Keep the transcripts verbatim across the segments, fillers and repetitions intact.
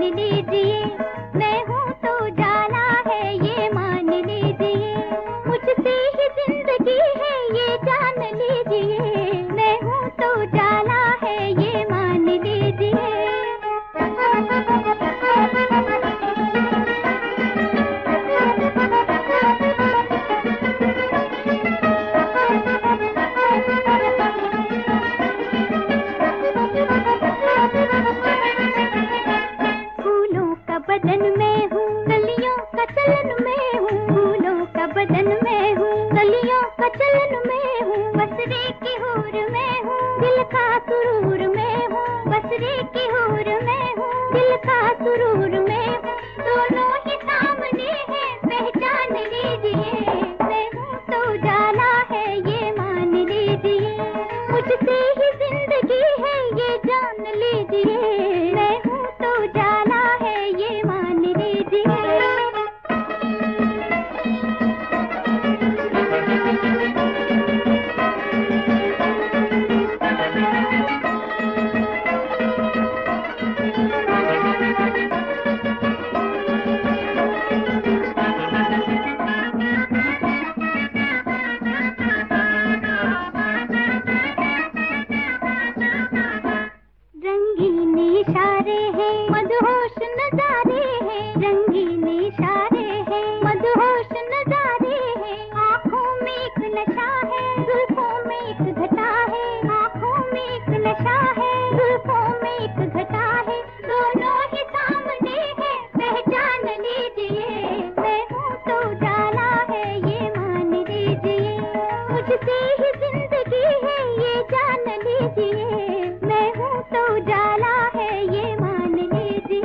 लीजिए, मैं हूँ तो उजाला है ये मान लीजिए, मुझसे ही जिंदगी है ये जान लीजिए, मैं हूँ तो उजाला है ये मान लीजिए। बदन में हूँ, कलियों का चलन में हूँ, फूलों का बदन में हूँ, कलियों का चलन में हूँ, बसरे की हूर में हूँ, दिल का सुरूर में हूँ, बसरे की हूर में हूँ, दिल का सुरूर में हूँ, दोनों ही सामने हैं पहचान लीजिए, मैं हूँ तो उजाला है ये मान लीजिए, मुझसे ही जिंदगी है ये जान लीजिए, मैं हूँ तो उजाला है ये मान लीजिए। रंगीन इशारे हैं, मदहोश नजारे हैं, रंगीन इशारे हैं, मदहोश नजारे हैं, आँखों में एक नशा है, जुल्फों में एक घटा है, आँखों में एक नशा है, जुल्फों में एक घटा है, दोनों ही सामने हैं पहचान लीजिए, मैं हूँ तो उजाला है ये मान लीजिए, मुझसे ही जिंदगी है ये जान लीजिए, मैं हूँ तो उजाला है ये मान लीजिए।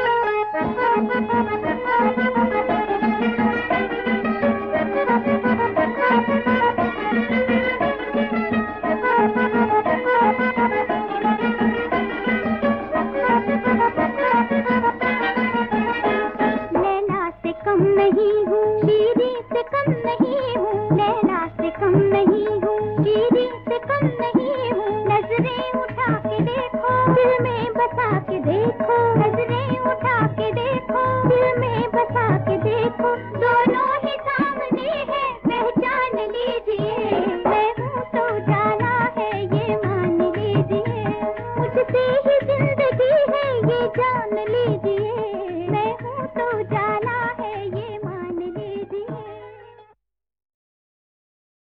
लैला से कम नहीं हूँ, शीरी से कम नहीं हूँ, लैला से कम नहीं हूँ, शीरी से कम नहीं हूँ, नजरें उठा के देखो, दिल में बसा के देखो, नजरें उठा के देखो, दिल में बसा के देखो, दोनों ही सामने हैं पहचान लीजिए, मैं हूँ तो उजाला है ये मान लीजिए, मुझसे ही जिंदगी है ये जान लीजिए, मैं हूँ तो उजाला